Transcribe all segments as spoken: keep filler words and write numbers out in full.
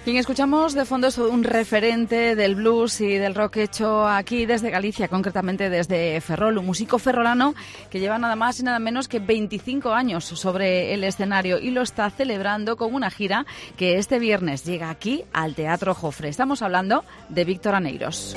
Quien escuchamos de fondo es un referente del blues y del rock hecho aquí desde Galicia, concretamente desde Ferrol, un músico ferrolano que lleva nada más y nada menos que veinticinco años sobre el escenario y lo está celebrando con una gira que este viernes llega aquí al Teatro Jofre. Estamos hablando de Víctor Aneiros.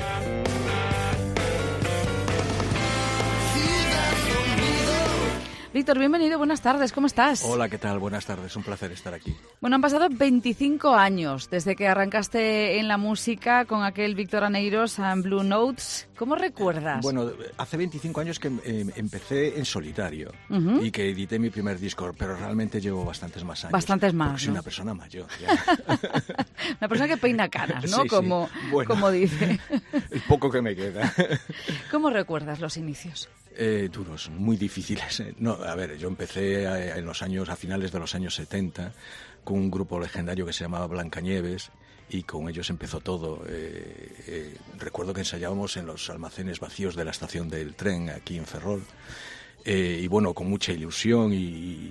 Víctor, bienvenido, buenas tardes, ¿cómo estás? Hola, ¿qué tal? Buenas tardes, un placer estar aquí. Bueno, han pasado veinticinco años desde que arrancaste en la música con aquel Víctor Aneiros and Blue Notes. ¿Cómo recuerdas? Bueno, hace veinticinco años que eh, empecé en solitario uh-huh. y que edité mi primer disco, pero realmente llevo bastantes más años. Bastantes más, porque soy ¿no? una persona mayor. Ya. Una persona que peina canas, ¿no? Sí, como, sí. Bueno, como dice. El poco que me queda. ¿Cómo recuerdas los inicios? Eh, duros, muy difíciles. No, a ver, yo empecé a, en los años, a finales de los años setenta con un grupo legendario que se llamaba Blancanieves y con ellos empezó todo. Eh, eh, recuerdo que ensayábamos en los almacenes vacíos de la estación del tren aquí en Ferrol eh, y bueno, con mucha ilusión y,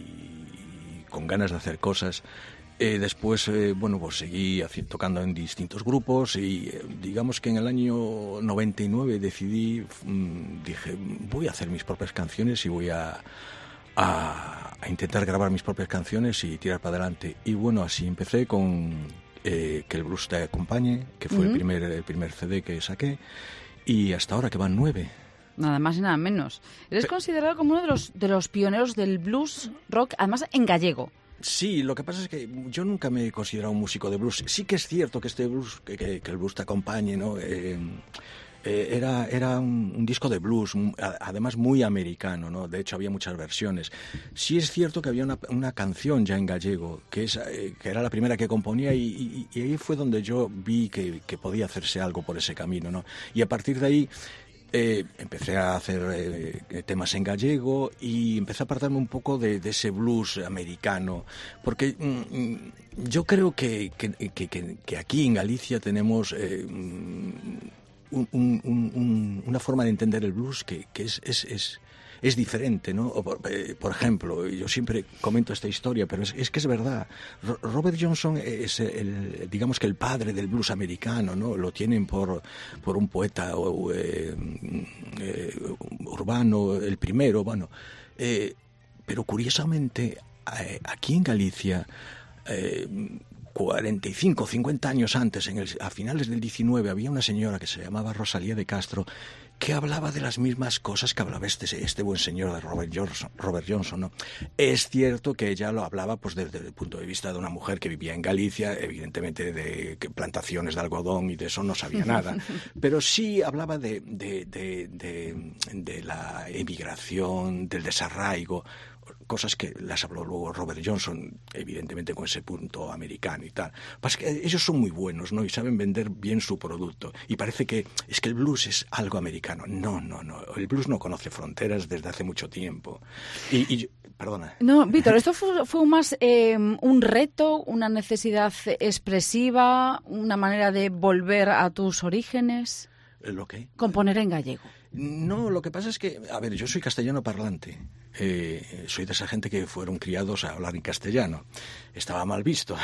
y con ganas de hacer cosas. Eh, después, eh, bueno, pues seguí tocando en distintos grupos y eh, digamos que en el año noventa y nueve decidí, mmm, dije, voy a hacer mis propias canciones y voy a, a, a intentar grabar mis propias canciones y tirar para adelante. Y bueno, así empecé con eh, Que el blues te acompañe, que fue uh-huh. el, primer, el primer C D que saqué, y hasta ahora que van nueve. Nada más y nada menos. Eres Pe- considerado como uno de los, de los pioneros del blues rock, además en gallego. Sí, lo que pasa es que yo nunca me he considerado un músico de blues. Sí que es cierto que este blues, que, que, que el blues te acompañe, ¿no? Eh, eh, era era un, un disco de blues, un, además muy americano, ¿no? De hecho había muchas versiones. Sí es cierto que había una, una canción ya en gallego, que, es, eh, que era la primera que componía y, y, y ahí fue donde yo vi que, que podía hacerse algo por ese camino, ¿no? Y a partir de ahí Eh, empecé a hacer eh, temas en gallego y empecé a apartarme un poco de, de ese blues americano, porque mm, yo creo que, que, que, que aquí en Galicia tenemos eh, un, un, un, una forma de entender el blues que, que es, es, es, es diferente, ¿no? O por, eh, por ejemplo, yo siempre comento esta historia, pero es, es que es verdad. Ro- Robert Johnson es el, digamos que el padre del blues americano, ¿no? Lo tienen por, por un poeta o, eh, eh, urbano, el primero, bueno. Eh, pero curiosamente, eh, aquí en Galicia, eh, cuarenta y cinco, cincuenta años antes, en el, a finales del diecinueve, había una señora que se llamaba Rosalía de Castro que hablaba de las mismas cosas que hablaba este, este buen señor de Robert Johnson, Robert Johnson, ¿no? Es cierto que ella lo hablaba pues desde el punto de vista de una mujer que vivía en Galicia, evidentemente de plantaciones de algodón y de eso no sabía nada, pero sí hablaba de, de, de, de, de la emigración, del desarraigo, cosas que las habló luego Robert Johnson, evidentemente con ese punto americano y tal. Pasa que ellos son muy buenos, ¿no? Y saben vender bien su producto. Y parece que es que el blues es algo americano. No, no, no. El blues no conoce fronteras desde hace mucho tiempo. Y, y perdona. No, Víctor, ¿esto fue, fue más eh, un reto, una necesidad expresiva, una manera de volver a tus orígenes? ¿Lo qué? Componer en gallego. No, lo que pasa es que, a ver, yo soy castellano parlante. Eh, soy de esa gente que fueron criados a hablar en castellano. Estaba mal visto.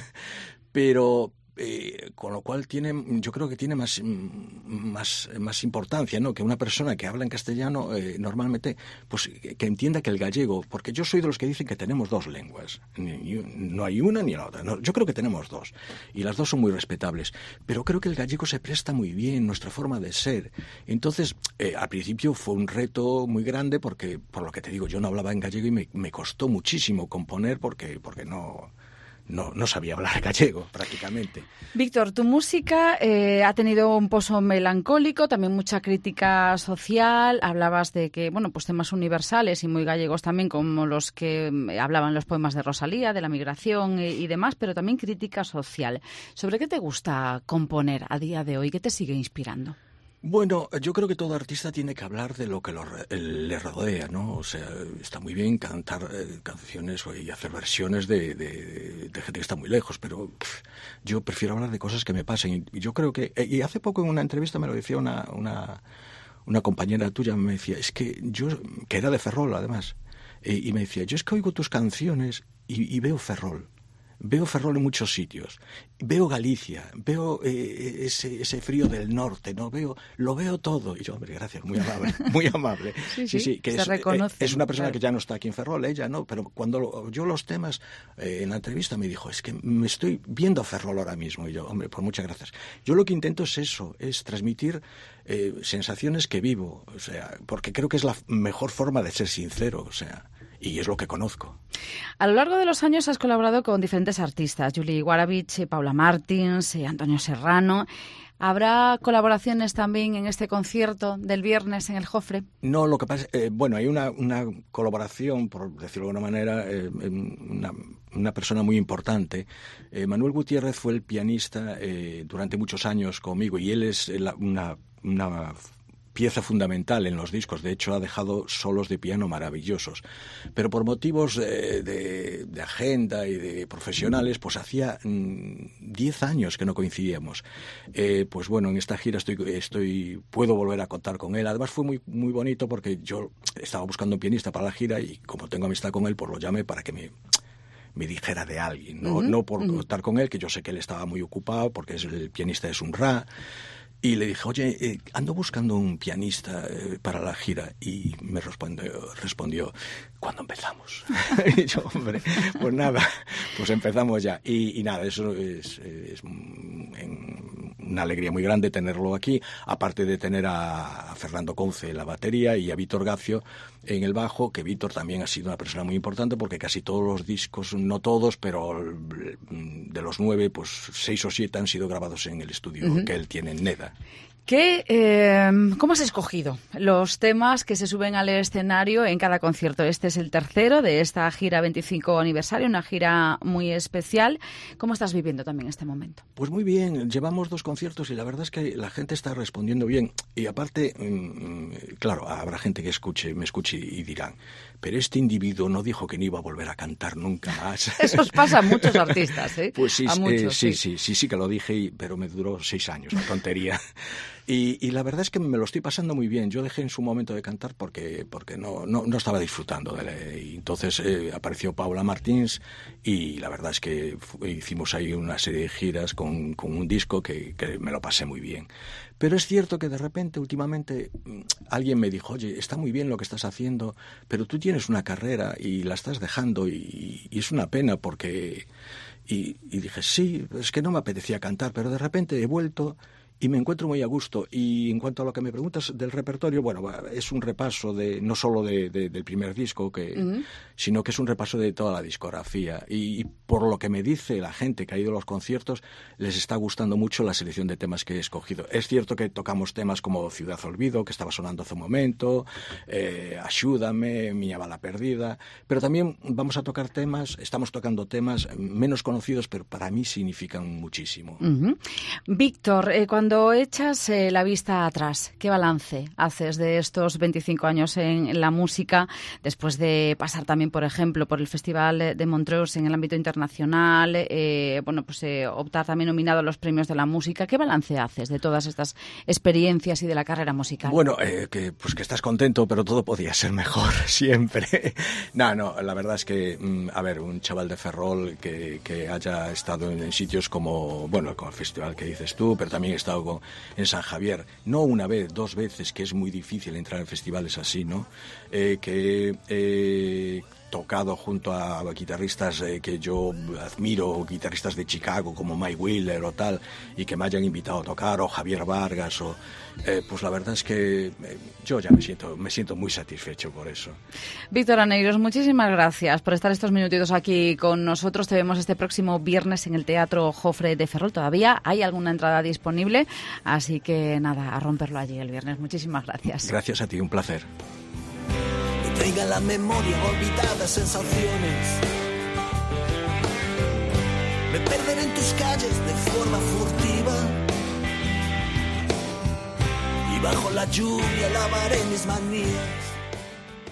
Pero eh, con lo cual tiene, yo creo que tiene más, más, más importancia, ¿no? Que una persona que habla en castellano eh, normalmente, pues que entienda que el gallego, porque yo soy de los que dicen que tenemos dos lenguas, ni, ni, no hay una ni la otra, no, yo creo que tenemos dos, y las dos son muy respetables, pero creo que el gallego se presta muy bien, nuestra forma de ser. Entonces, eh, al principio fue un reto muy grande, porque, por lo que te digo, yo no hablaba en gallego y me, me costó muchísimo componer, porque, porque no... No, no sabía hablar gallego, prácticamente. Víctor, tu música eh, ha tenido un pozo melancólico, también mucha crítica social. Hablabas de que, bueno, pues temas universales y muy gallegos también, como los que hablaban los poemas de Rosalía, de la migración y, y demás, pero también crítica social. ¿Sobre qué te gusta componer a día de hoy? ¿Qué te sigue inspirando? Bueno, yo creo que todo artista tiene que hablar de lo que lo, le rodea, ¿no? O sea, está muy bien cantar eh, canciones y hacer versiones de, de, de gente que está muy lejos, pero pff, yo prefiero hablar de cosas que me pasen. Y yo creo que... Y hace poco en una entrevista me lo decía una, una, una compañera tuya, me decía, es que yo... que era de Ferrol, además, y, y me decía, yo es que oigo tus canciones y, y veo Ferrol. veo Ferrol en muchos sitios, veo Galicia, veo eh, ese, ese frío del norte, no veo, lo veo todo. Y yo, hombre, gracias, muy amable, muy amable. Sí, sí, sí, que se es, reconoce. Es una persona claro. que ya no está aquí en Ferrol, ella no, pero cuando yo los temas, eh, en la entrevista me dijo, es que me estoy viendo a Ferrol ahora mismo. Y yo, hombre, pues muchas gracias. Yo lo que intento es eso, es transmitir eh, sensaciones que vivo, o sea, porque creo que es la mejor forma de ser sincero, o sea, y es lo que conozco. A lo largo de los años has colaborado con diferentes artistas, Juli Guaravich, Paula Martins, Antonio Serrano. ¿Habrá colaboraciones también en este concierto del viernes en el Jofre? No, lo que pasa, eh, bueno, hay una, una colaboración, por decirlo de alguna manera, eh, una, una persona muy importante. Eh, Manuel Gutiérrez fue el pianista eh, durante muchos años conmigo y él es la, una, una pieza fundamental en los discos. De hecho, ha dejado solos de piano maravillosos. Pero por motivos de, de, de agenda y de profesionales, pues hacía diez años que no coincidíamos. Eh, pues bueno, en esta gira estoy, estoy, puedo volver a contar con él. Además fue muy, muy bonito porque yo estaba buscando un pianista para la gira y como tengo amistad con él, pues lo llamé para que me... me dijera de alguien, no, uh-huh. no por uh-huh. contar con él, que yo sé que él estaba muy ocupado porque es el pianista de Sun Ra. Y le dije, oye, eh, ando buscando un pianista eh, para la gira. Y me respondió, respondió ¿cuándo empezamos? Y yo, hombre, pues nada, pues empezamos ya. Y, y nada, eso es, es en, una alegría muy grande tenerlo aquí, aparte de tener a, a Fernando Conce en la batería y a Víctor Gacio en el bajo, que Víctor también ha sido una persona muy importante porque casi todos los discos, no todos, pero de los nueve, pues seis o siete han sido grabados en el estudio uh-huh. que él tiene en Neda. ¿Qué, eh, ¿Cómo has escogido los temas que se suben al escenario en cada concierto? Este es el tercero de esta gira veinticinco aniversario, una gira muy especial. ¿Cómo estás viviendo también este momento? Pues muy bien, llevamos dos conciertos y la verdad es que la gente está respondiendo bien. Y aparte, claro, habrá gente que escuche, me escuche y dirán, pero este individuo no dijo que no iba a volver a cantar nunca más. Eso os pasa a muchos artistas, ¿eh? Pues sí, a muchos, eh, sí, sí, sí, sí, sí que lo dije, y, pero me duró seis años, la tontería. Y, y la verdad es que me lo estoy pasando muy bien. Yo dejé en su momento de cantar porque, porque no, no, no estaba disfrutando de él. Y entonces eh, apareció Paula Martins y la verdad es que hicimos ahí una serie de giras con, con un disco que, que me lo pasé muy bien. Pero es cierto que de repente, últimamente, alguien me dijo, oye, está muy bien lo que estás haciendo, pero tú tienes una carrera y la estás dejando y, y es una pena porque... Y, y dije, sí, es que no me apetecía cantar, pero de repente he vuelto... y me encuentro muy a gusto. Y en cuanto a lo que me preguntas del repertorio, bueno, es un repaso de no solo de, de, del primer disco, que, uh-huh. sino que es un repaso de toda la discografía. Y, y por lo que me dice la gente que ha ido a los conciertos, les está gustando mucho la selección de temas que he escogido. Es cierto que tocamos temas como Ciudad Olvido, que estaba sonando hace un momento, eh, Axúdame, Miña Bala Perdida, pero también vamos a tocar temas, estamos tocando temas menos conocidos, pero para mí significan muchísimo. Uh-huh. Víctor, eh, cuando Cuando echas eh, la vista atrás, ¿qué balance haces de estos veinticinco años en, en la música, después de pasar también, por ejemplo, por el Festival de Montreux en el ámbito internacional, eh, bueno, pues eh, optar también nominado a los premios de la música? ¿Qué balance haces de todas estas experiencias y de la carrera musical? Bueno, eh, que, pues que estás contento, pero todo podía ser mejor, siempre. No, no, la verdad es que, a ver, un chaval de Ferrol que, que haya estado en, en sitios como, bueno, como el festival que dices tú, pero también he estado en San Javier, no una vez, dos veces, que es muy difícil entrar en festivales así, ¿no? Eh, que he tocado junto a guitarristas eh, que yo admiro, guitarristas de Chicago como Mike Wheeler o tal, y que me hayan invitado a tocar, o Javier Vargas, o eh, pues la verdad es que eh, yo ya me siento, me siento muy satisfecho por eso. Víctor Aneiros, muchísimas gracias por estar estos minutitos aquí con nosotros. Te vemos este próximo viernes en el Teatro Jofre de Ferrol. Todavía hay alguna entrada disponible, así que nada, a romperlo allí el viernes. Muchísimas gracias. Gracias a ti, un placer. Traiga la memoria olvidadas sensaciones. Me perderé en tus calles de forma furtiva y bajo la lluvia lavaré mis manías.